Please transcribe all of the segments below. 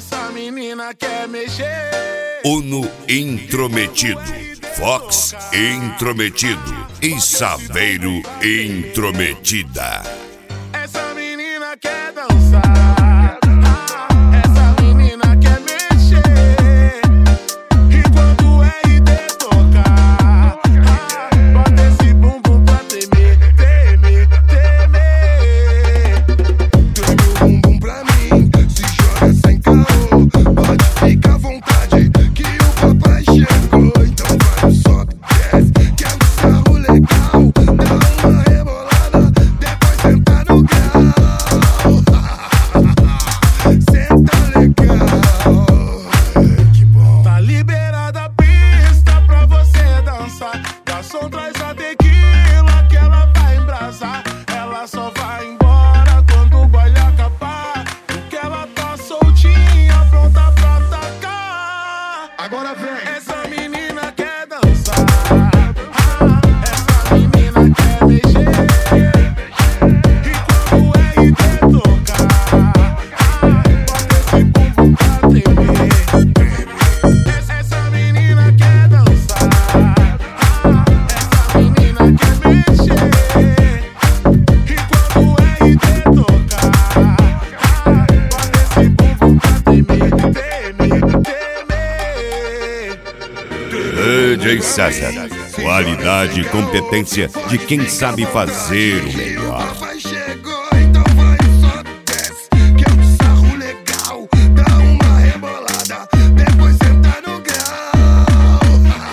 Essa menina quer mexer. Uno intrometido, Fox intrometido e Saveiro intrometida. Essa menina quer dançar. Essa menina quer mexer. E quando é RD tocar, bota esse bumbum pra tremer, tremer, tremer. Treme o bumbum pra mim, se joga sem caô. Pode ficar à vontade, que o papai chegou. Então vai no sobe, desce, que é um sarro legal. Dá uma rebolada, depois senta no grau. Senta legal, que bom. Tá liberada a pista pra você dançar. Garçom, traz a tequila que ela vai embrasar. Ela só vai embora quando o baile acabar, porque ela tá soltinha, pronta pra atacar. Agora vem. Essa menina quer dançar. Essa menina quer mexer. E quando é RD tocar, bota esse bumbum pra tremer. Essa menina quer dançar. Essa menina quer mexer. E quando é RD tocar, bota esse bumbum pra tremer, tremer, tremer. DJ César, qualidade e competência de quem sabe fazer o melhor. Papai chegou, então vai no sobe, desce, que é um sarro legal. Dá uma rebolada, depois senta no grau.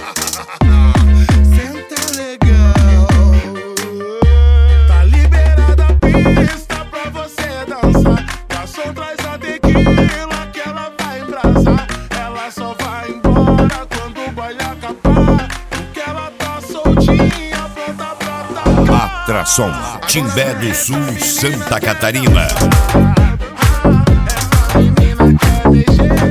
Senta legal. Tá liberada a pista pra você dançar. Garçom, traz a tequila que ela vai embrasar. Ela só vai embora quando o baile acabar, porque ela tá soltinha, pronta pra atacar. Atração, Timbé do Sul, Santa Catarina. Essa menina quer mexer.